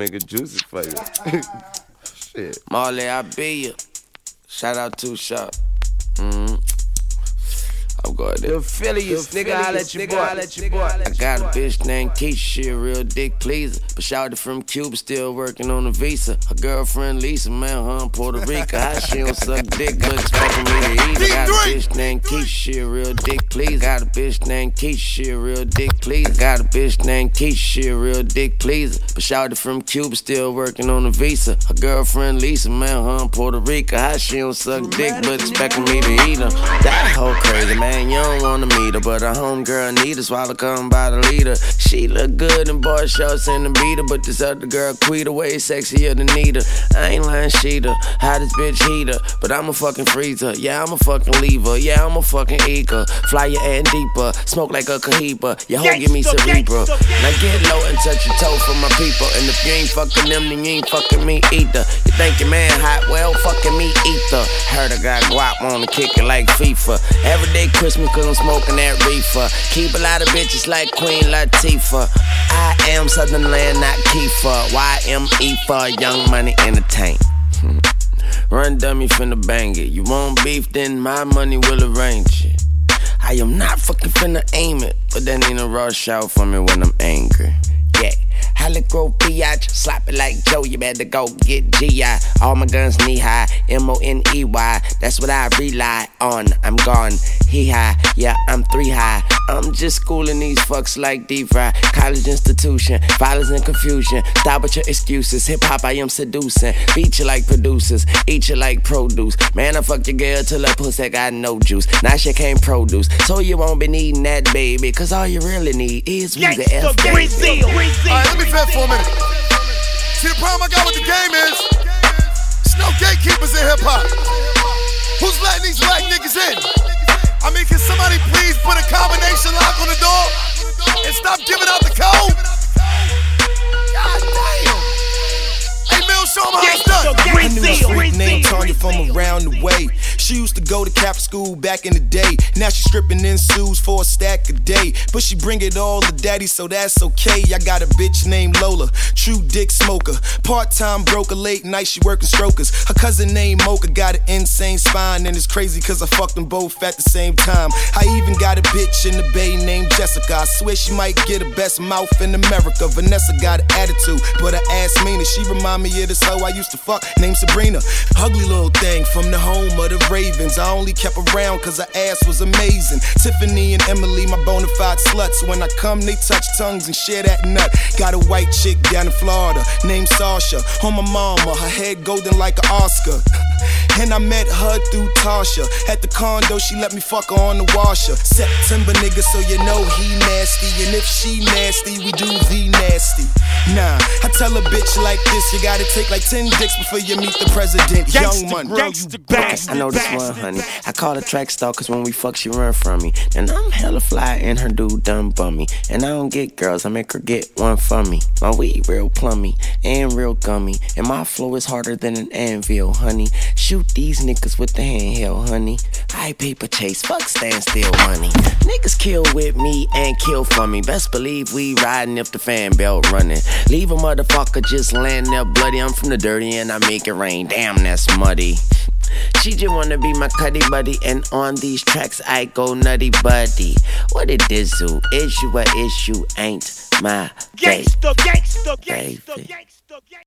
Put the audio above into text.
make it juicy for you. Shit. Marley, I be you. Shout out to Shop. I'm going there. The Phillies, nigga, I let you boy. I got a bitch named Keisha, she a real dick pleaser. But shouted from Cuba, still working on a visa. Her girlfriend Lisa, man, her in Puerto Rico. How she don't suck dick, but expecting me to eat. I got a bitch named Keisha, she a real dick pleaser. Got a bitch named Keisha, she a real dick pleaser. Got a bitch named Keisha, she a real dick pleaser. But shouted from Cuba, still working on a visa. Her girlfriend Lisa, man, her in Puerto Rico. How she don't suck dick, but expecting me to eat her. That hoe crazy, man. You don't wanna meet her, but her homegirl need her. Swallow come by the leader. She look good in boy shorts and the beater, but this other girl Quita way sexier than Nita. I ain't lying, Sheeta, hottest bitch heater, but I'm a fucking freezer. Yeah, I'm a fucking lever. Yeah, I'm a fucking eager. Fly your end deeper, smoke like a Cohiba. Your hoe give me cerebral. Now get low and touch your toe for my people. And if you ain't fucking them, then you ain't fucking me either. You think your man hot? Well, fucking me either. Heard I got guap, wanna kick it like FIFA. Everyday Christmas, cause I'm smoking that reefer. Keep a lot of bitches like Queen Latifah. I am Southern Land, not Kiefer. YME for Young Money Entertain. Run dummy finna bang it. You want beef, then my money will arrange it. I am not fucking finna aim it, but that ain't a rush out for me when I'm angry. Yeah. Haligrow biatch, slap it like Joe, you better go get G.I. All my guns knee high, M-O-N-E-Y, that's what I rely on. I'm gone, he high, yeah, I'm 3 high. I'm just schooling these fucks like D-Fry. College institution, violence and confusion. Stop with your excuses, hip-hop I am seducing. Beat you like producers, eat you like produce. Man, I fuck your girl till her pussy got no juice. Now she can't produce, so you won't be needing that baby. Cause all you really need is Weezy F, baby. Alright, let me vent for a minute. See, the problem I got with the game is there's no gatekeepers in hip-hop. Who's letting these black niggas in? I mean, can somebody please put a combination lock on the door and stop giving out the code? God damn. Hey, Mill, show them how it's done. I knew a freak named Tanya from around the way. She used to go to Cap school back in the day. Now she stripping in suits for a stack a day. But she bring it all to daddy, so that's okay. I got a bitch named Lola, true dick smoker. Part-time broker, late night she working strokers. Her cousin named Mocha got an insane spine. And it's crazy cause I fucked them both at the same time. I even got a bitch in the Bay named Jessica. I swear she might get the best mouth in America. Vanessa got an attitude, but her ass meaner. She remind me of this hoe I used to fuck named Sabrina. Ugly little thing from the home of the Ravens. I only kept around cause her ass was amazing. Tiffany and Emily, my bona fide sluts. When I come, they touch tongues and share that nut. Got a white chick down in Florida named Sasha. On my mama, her head golden like an Oscar. And I met her through Tasha. At the condo, she let me fuck her on the washer. September nigga, so you know he nasty. And if she nasty, we do the nasty. Nah, I tell a bitch like this, you gotta take like 10 dicks before you meet the president. Young Money. I know this one, honey. I call her track star cause when we fuck, she run from me. And I'm hella fly and her dude done bum me. And I don't get girls, I make her get one for me. My weed real plummy and real gummy. And my flow is harder than an anvil, honey. Shoot these niggas with the handheld, honey. High paper chase, fuck stand still money. Niggas kill with me and kill for me. Best believe we riding if the fan belt running. Leave a motherfucker just laying there bloody. I'm from the dirty and I make it rain. Damn, that's muddy. She just wanna be my cuddy buddy. And on these tracks I go nutty buddy. What it is do? Issue or issue ain't my baby.